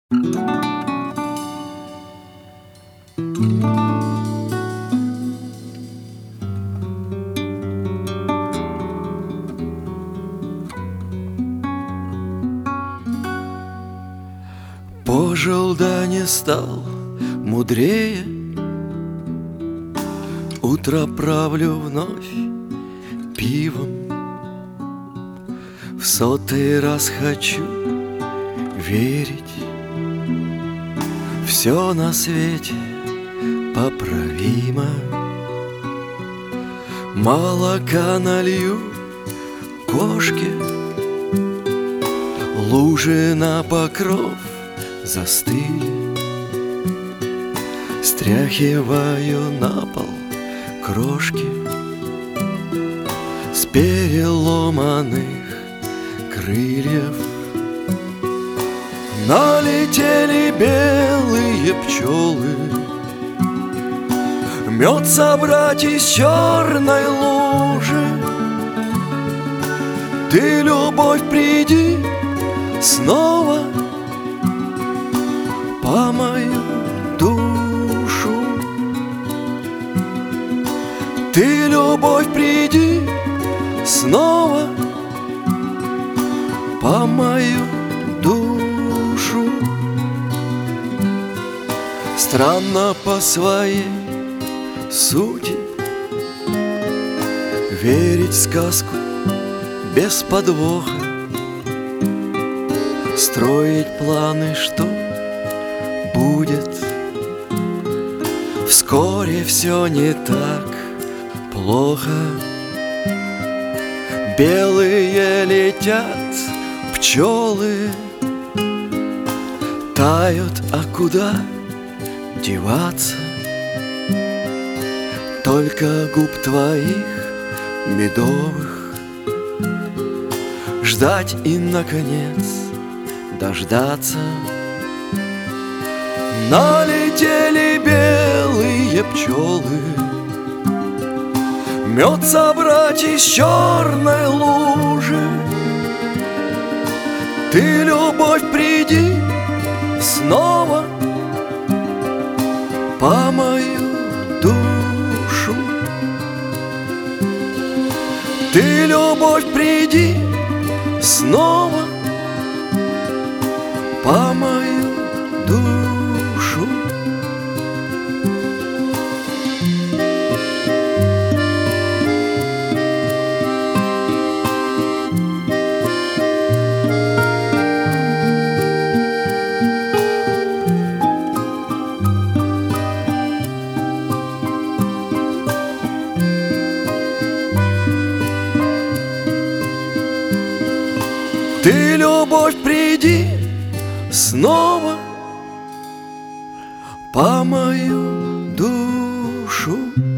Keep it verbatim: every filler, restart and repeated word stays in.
Пожил да не стал мудрее, утро правлю вновь пивом. В сотый раз хочу верить, все на свете поправимо. Молока налью кошке, лужи на покров застыли. Стряхиваю на пол крошки с переломанных крыльев. Налетели белые пчелы, мед собрать из черной лужи. Ты, любовь, приди снова по мою душу. Ты, любовь, приди снова по мою душу. Странно по своей сути верить в сказку без подвоха, строить планы, что будет. Вскоре все не так плохо. Белые летят пчелы, тают, а куда деваться? Только губ твоих медовых ждать и, наконец, дождаться. Налетели белые пчелы, мед собрать из черной лужи. Ты, любовь, приди снова по мою душу. Ты, любовь, приди снова по мою душу. Ты, любовь, приди снова по мою душу.